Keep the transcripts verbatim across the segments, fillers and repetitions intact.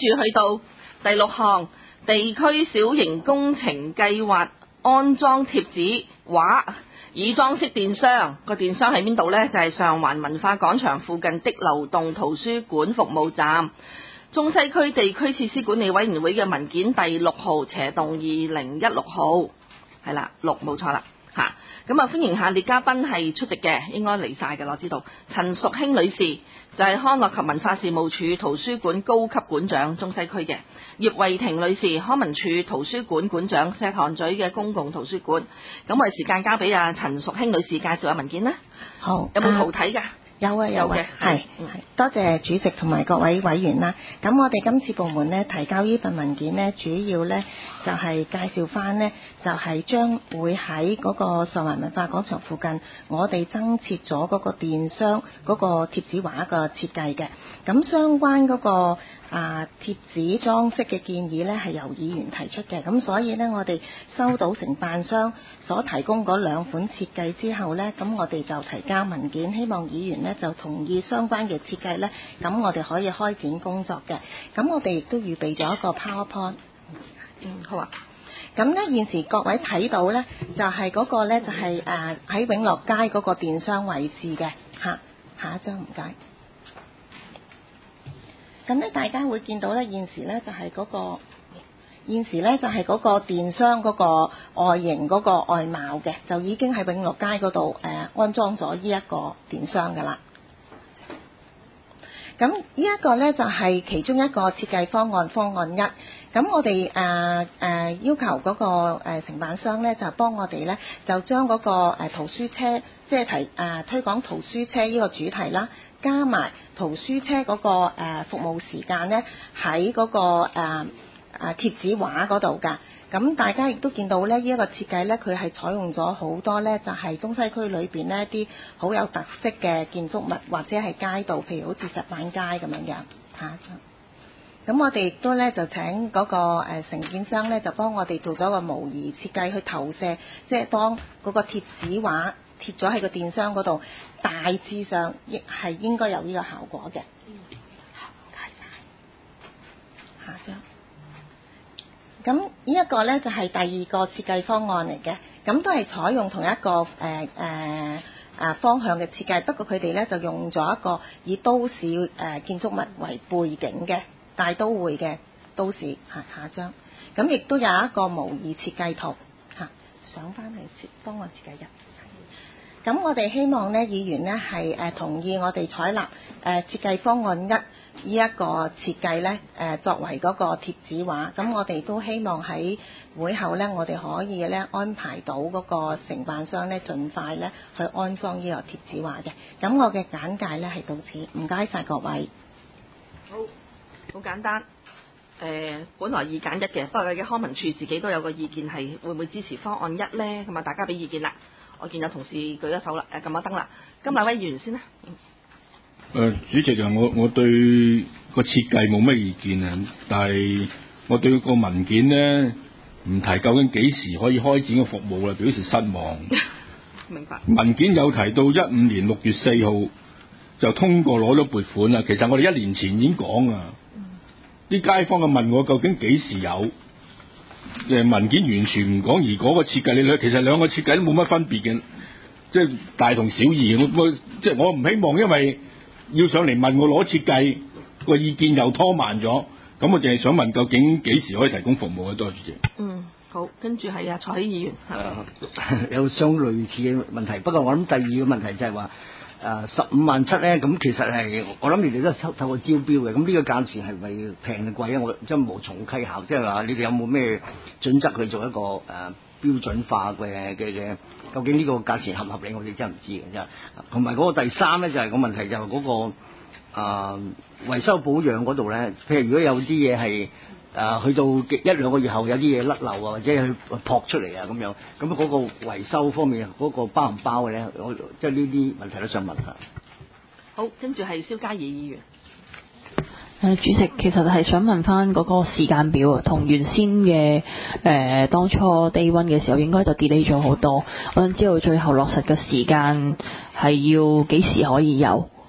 住去到第六項，地區小型工程計劃安裝貼紙畫，以裝飾電箱。個電箱喺邊度呢？就係、是、上環文化廣場附近的流動圖書館服務站。中西區地區設施管理委員會嘅文件第六號斜動二零一六號，係啦，六冇錯啦嚇。咁啊，歡迎下列嘉賓係出席嘅，應該嚟晒嘅我知道。陳淑卿女士就係、是、康樂及文化事務署圖書館高級館長，中西區嘅。葉慧婷女士，康文署圖書館館長，石塘咀嘅公共圖書館。咁我哋時間交俾阿陳淑卿女士介紹下文件啦。 好， 有冇圖睇㗎？ 有啊有嘅，係係多謝主席同埋各位委員啦。咁我哋今次部門呢提交呢份文件呢，主要呢就係介紹翻呢，就係將會喺嗰個上環文化廣場附近，我哋增設咗嗰個電箱嗰個貼紙畫嘅設計嘅。咁相關嗰個啊貼紙裝飾嘅建議呢係由議員提出嘅。咁所以呢，我哋收到承辦商所提供嗰兩款設計之後呢，咁我哋就提交文件，希望議員呢就同意相關嘅設計呢，咁我哋可以開展工作嘅。咁我哋亦都預備咗一個 PowerPoint。 嗯，好啊。 咁呢現時各位睇到呢，就係、是、嗰個呢，就係誒喺永樂街嗰個電箱位置嘅嚇。下一張唔該。咁呢大家會見到呢，現時呢就係、是、嗰、那個現時呢就係、是、嗰個電箱嗰個外形嗰個外貌嘅，就已經喺永樂街嗰度誒安裝咗呢一個電箱㗎啦。咁呢一個呢，就係、是、其中一個設計方案方案一。咁我哋誒誒要求嗰、那個、呃、承辦商呢，就幫我哋呢，就將嗰、那個、呃、圖書車，即係提誒、呃、推廣圖書車呢個主題啦，加埋圖書車嗰、那個、呃、服務時間呢，喺嗰、那個誒誒、呃、貼紙畫嗰度㗎。咁大家亦都見到呢，呢、這、一個設計呢，佢係採用咗好多呢，就係、是、中西區裏邊呢一啲好有特色嘅建築物或者係街道，譬如好似石板街咁樣樣嚇。咁我哋亦都咧就請嗰、那個誒、呃、承建商咧就幫我哋做咗個模擬設計去投射，即係當嗰個貼紙畫貼咗喺個電箱嗰度，大致上亦係應該有呢個效果嘅。嗯，好，唔該曬。下張。咁呢一個咧就係、是、第二個設計方案嚟嘅，咁都係採用同一個誒誒誒方向嘅設計，不過佢哋咧就用咗一個以都市誒、呃、建築物為背景嘅。大都會嘅都市嚇，下張，咁亦都有一個模擬設計圖嚇，上翻嚟設幫我設計入。咁我哋希望呢議員呢係誒同意我哋採納誒設計方案一呢一個設計呢誒作為嗰個貼紙畫。咁我哋都希望喺會後呢，我哋可以呢安排到嗰個承辦商呢盡快呢去安裝呢個貼紙畫嘅。咁我嘅簡介呢係到此，唔該晒各位。 好。好簡單，誒、呃，本來二揀一嘅，不過嘅康文署自己都有個意見係會唔會支持方案一呢？咁啊，大家俾意見啦。我見有同事舉咗手啦，誒，撳咗燈啦。咁兩位議員先啦。誒、 呃，主席啊，我我對個設計冇乜意見啊，但係我對個文件呢，唔提究竟幾時可以開展個服務啦，表示失望。 明白。 文件有提到一五年六月四號就通過攞咗撥款啦，其實我哋一年前已經講啊。啲街坊啊問我究竟幾時有？誒文件完全唔講，而嗰個設計你兩其實兩個設計都冇乜分別嘅，即係大同小異。我我即係我唔希望，因為要上嚟問我攞設計個意見又拖慢咗，咁我淨係想問究竟幾時可以提供服務啊？多謝主席。 嗯，好，跟住係啊，蔡議員。 誒有相類似嘅問題，不過我諗第二個問題就係話。誒十五萬七咧，咁其實係我諗你哋都透透過招標嘅，咁呢個價錢係咪平定貴啊？我真係無從稽考，即係話你哋有冇咩準則去做一個誒、呃、標準化嘅嘅嘅？究竟呢個價錢合唔合理？我哋真係唔知嘅真係。同埋嗰個第三咧就係、是、個問題就係嗰、那個誒、呃、維修保養嗰度咧，譬如如果有啲嘢係。誒、呃、去到一兩個月後有啲嘢甩漏啊，或者去撲出嚟啊咁樣，咁嗰個維修方面嗰、嗰個包唔包嘅咧？我即係呢啲問題都想問下。 好，跟住係蕭嘉怡議員。 誒主席，其實係想問翻嗰個時間表啊，同原先嘅誒、呃、當初 day one 嘅時候應該就 delay 咗好多。我想知道最後落實嘅時間係要幾時可以有？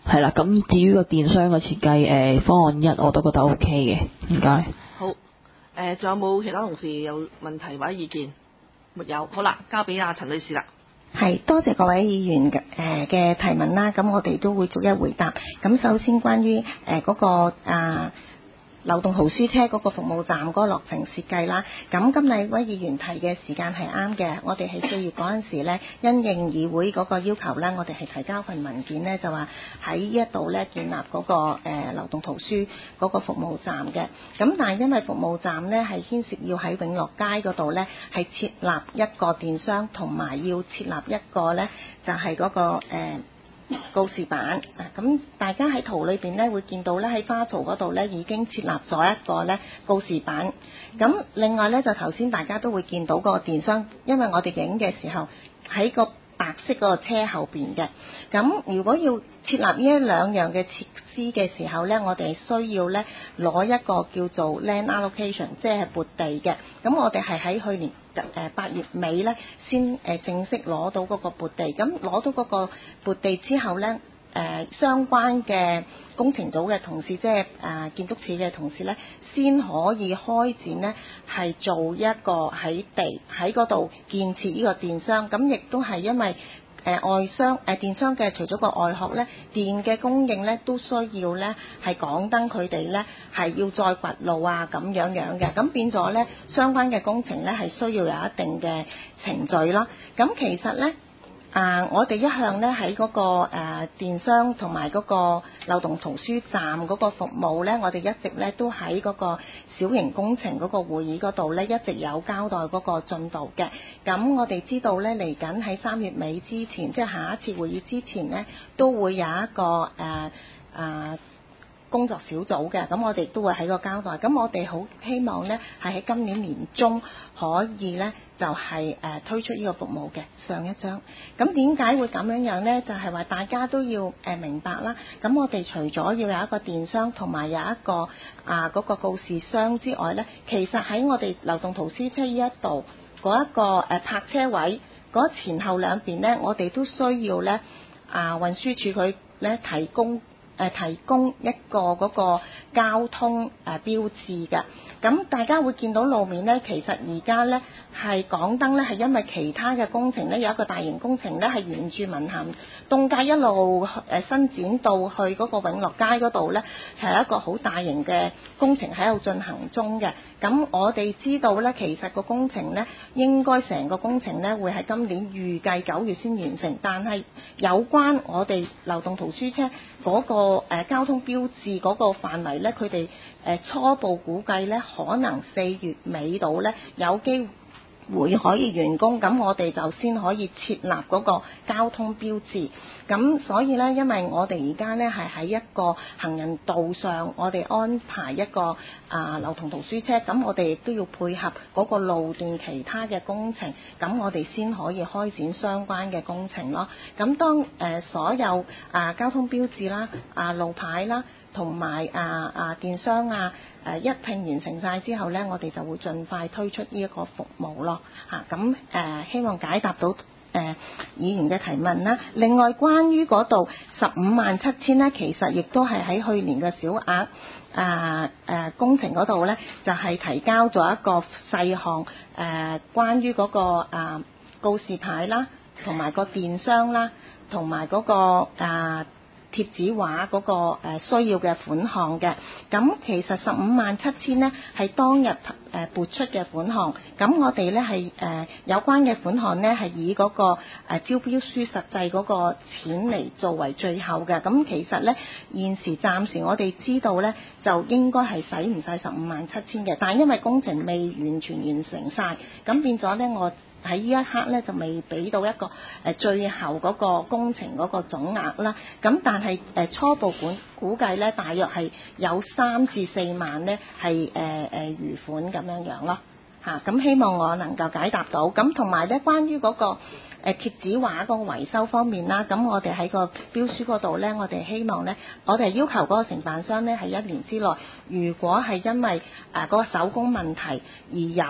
係啦，咁至於個電箱嘅設計，誒、呃、方案一我都覺得 O K 嘅，唔該。 好，誒、呃，仲有冇其他同事有問題或者意見？沒有，好啦，交俾阿陳女士啦。 係，多謝各位議員嘅誒嘅提問啦，咁我哋都會逐一回答。咁首先關於誒嗰個啊流動圖書車嗰個服務站嗰個落成設計啦，咁今日位議員提嘅時間係啱嘅。我哋喺四月嗰陣時咧，因應議會嗰個要求咧，我哋係提交份文件咧，就話喺呢一度咧建立嗰個誒流動圖書嗰個服務站嘅。咁但係因為服務站咧係牽涉要喺永樂街嗰度咧係設立一個電箱，同埋要設立一個咧就係嗰個誒告示板啊，咁大家喺圖裏邊咧會見到咧喺花槽嗰度咧已經設立咗一個咧告示板。咁另外咧就頭先大家都會見到個電箱，因為我哋影嘅時候喺個白色嗰個車後邊嘅。咁如果要設立呢一兩樣嘅設施嘅時候咧，我哋需要咧攞一個叫做 land allocation，即係撥地嘅。咁我哋係喺去年誒八月尾咧先誒正式攞到嗰個撥地。咁攞到嗰個撥地之後咧，誒、呃、相關嘅工程組嘅同事，即係誒建築署嘅同事咧，先可以開展咧係做一個喺地喺嗰度建設呢個電箱。咁亦都係因為誒、呃、外箱誒、呃、電箱嘅除咗個外殼咧，電嘅供應咧都需要咧係港燈佢哋咧係要再掘路啊咁樣樣嘅，咁變咗咧相關嘅工程咧係需要有一定嘅程序啦。咁其實咧啊、呃，我哋一向咧喺嗰個誒、呃、電箱同埋嗰個流動圖書站嗰個服務咧，我哋一直咧都喺嗰個小型工程嗰個會議嗰度咧，一直有交代嗰個進度嘅。咁我哋知道咧，嚟緊喺三月尾之前，即係下一次會議之前咧，都會有一個誒誒、呃呃工作小組嘅，咁我哋都會喺個交代。咁我哋好希望呢，係喺今年年中可以呢，就係、是、誒、呃、推出呢個服務嘅。上一章，咁點解會咁樣樣呢？就係、是、話大家都要誒、呃、明白啦。咁我哋除咗要有一個電箱同埋有一個啊嗰、那個告示箱之外呢，其實喺我哋流動圖書車呢一度嗰一個誒、呃、泊車位嗰前後兩邊呢，我哋都需要呢啊運輸署佢呢提供。誒提供一個嗰個交通誒標誌嘅，咁大家會見到路面呢，其實而家呢係港燈呢係因為其他嘅工程呢，有一個大型工程呢係沿住文咸東街一路誒伸展到去嗰個永樂街嗰度呢，係一個好大型嘅工程喺度進行中嘅。咁我哋知道呢，其實個工程呢應該成個工程呢會喺今年預計九月先完成，但係有關我哋流動圖書車嗰個誒、呃、交通標誌嗰個範圍咧，佢哋誒初步估計咧，可能四月尾到咧有機會可以完工，咁我哋就先可以設立嗰個交通標誌。咁所以咧，因為我哋而家咧係喺一個行人道上，我哋安排一個啊、呃、流動圖書車，咁我哋亦都要配合嗰個路段其他嘅工程，咁我哋先可以開展相關嘅工程咯。咁當誒、呃、所有啊、呃、交通標誌啦、啊、呃、路牌啦，同埋啊啊電箱啊誒、呃、一併完成晒之後咧，我哋就會盡快推出呢一個服務咯嚇。咁、啊、誒、呃、希望解答到誒、呃、議員嘅提問啦。另外關於嗰度十五萬七千咧，其實亦都係喺去年嘅小額啊誒工程嗰度咧，就係、是、提交咗一個細項誒、呃，關於嗰、那個啊告示牌啦，同埋個電箱啦，同埋嗰個啊貼紙畫嗰個誒需要嘅款項嘅。咁其實十五萬七千呢係當日誒撥出嘅款項，咁我哋呢係誒有關嘅款項呢係以嗰個誒招標書實際嗰個錢嚟作為最後嘅。咁其實呢現時暫時我哋知道呢就應該係使唔晒十五萬七千嘅，但係因為工程未完全完成晒，咁變咗呢我喺呢一刻咧就未俾到一個誒最後嗰個工程嗰個總額啦，咁但係誒初步估估計咧，大約係有三至四萬咧係誒誒餘款咁樣樣咯嚇，咁希望我能夠解答到。咁同埋咧，關於嗰個誒貼紙畫嗰個維修方面啦，咁我哋喺個標書嗰度咧，我哋希望咧，我哋要求嗰個承辦商咧係一年之內，如果係因為誒嗰個手工問題而有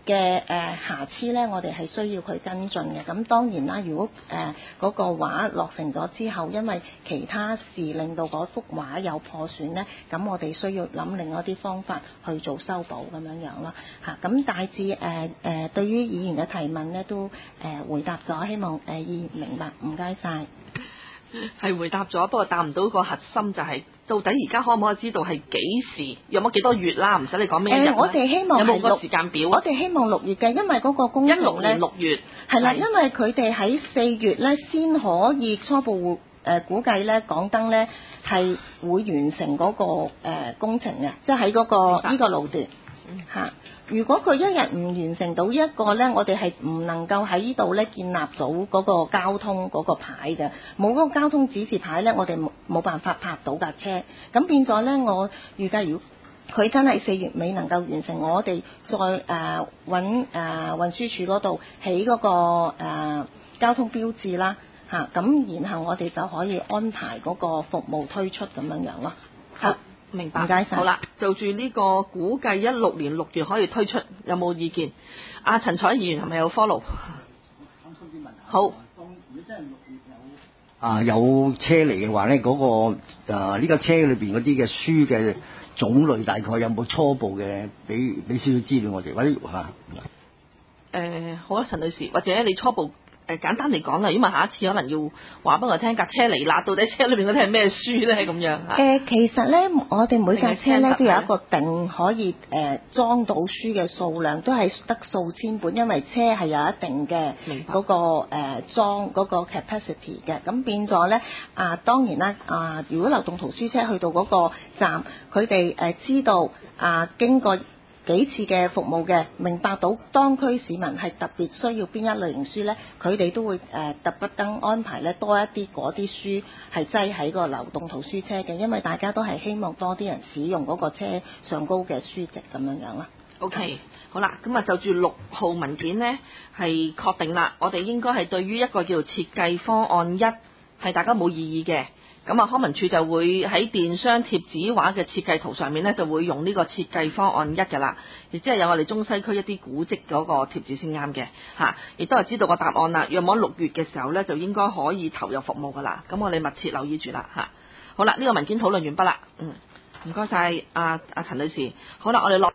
嘅誒瑕疵咧，我哋係需要佢跟進嘅。咁當然啦，如果誒嗰、呃那個畫落成咗之後，因為其他事令到嗰幅畫有破損咧，咁我哋需要諗另外一啲方法去做修補咁樣樣啦嚇。咁大致誒誒、呃呃、對於議員嘅提問咧都誒、呃、回答咗，希望誒、呃、議員明白，唔該晒。 係回答咗，不過答唔到個核心就係、是、到底而家可唔可以知道係幾時，有冇幾多月啦？唔使你講咩日、 呃、我哋希望有冇個六時間表？ 我哋希望六月嘅，因為嗰個工程一六年六月係啦，因為佢哋喺四月咧先可以初步誒、呃、估計咧，港燈咧係會完成嗰、那個、呃、工程嘅，即係喺嗰個呢個路段嚇、嗯。如果佢一日唔完成到呢一個咧，我哋係唔能夠喺呢度咧建立到嗰個交通嗰個牌嘅，冇嗰個交通指示牌咧，我哋冇冇辦法泊到架車。咁變咗咧，我預計如果佢真係四月尾能夠完成，我哋再誒揾誒運輸署嗰度起嗰個、呃、交通標誌啦嚇，咁然後我哋就可以安排嗰個服務推出咁樣樣咯。 好，明白。 唔該晒。 好啦，就住呢個估計一六年六月可以推出，有冇意見？阿陳彩議員係咪有 follow？好。 當如果真係六月有啊有車嚟嘅話咧，嗰、那個啊呢、這個車裏邊嗰啲嘅書嘅種類大概有冇初步嘅俾俾少少資料我哋，或者嚇？ 誒、呃、好啊，陳女士，或者你初步誒、呃、簡單嚟講啦，因為下一次可能要話俾我聽架車嚟啦，到底車裏邊嗰啲係咩書咧咁樣？誒、 呃，其實咧，我哋每架車咧都有一個定可以誒、呃、裝到書嘅數量，都係得數千本，因為車係有一定嘅嗰、那個誒、呃、裝嗰、那個 capacity 嘅，咁變咗咧啊，當然啦啊，如果流動圖書車去到嗰個站，佢哋誒知道啊經過幾次嘅服務嘅，明白到當區市民係特別需要邊一類型書呢，佢哋都會誒、呃、特不登安排咧多一啲嗰啲書係擠喺個流動圖書車嘅，因為大家都係希望多啲人使用嗰個車上高嘅書籍咁樣樣啦。 OK，好啦，咁啊就住六號文件呢係確定啦，我哋應該係對於一個叫做設計方案一係大家冇異議嘅。咁啊，康文署就會喺電商貼紙畫嘅設計圖上面咧，就會用呢個設計方案一嘅啦，亦即係有我哋中西區一啲古蹟嗰個貼紙先啱嘅嚇，亦都係知道個答案啦。約莫六月嘅時候咧，就應該可以投入服務噶啦。咁我哋密切留意住啦嚇。好啦，呢個文件討論完畢啦。嗯，唔該晒阿阿陳女士。好啦，我哋落。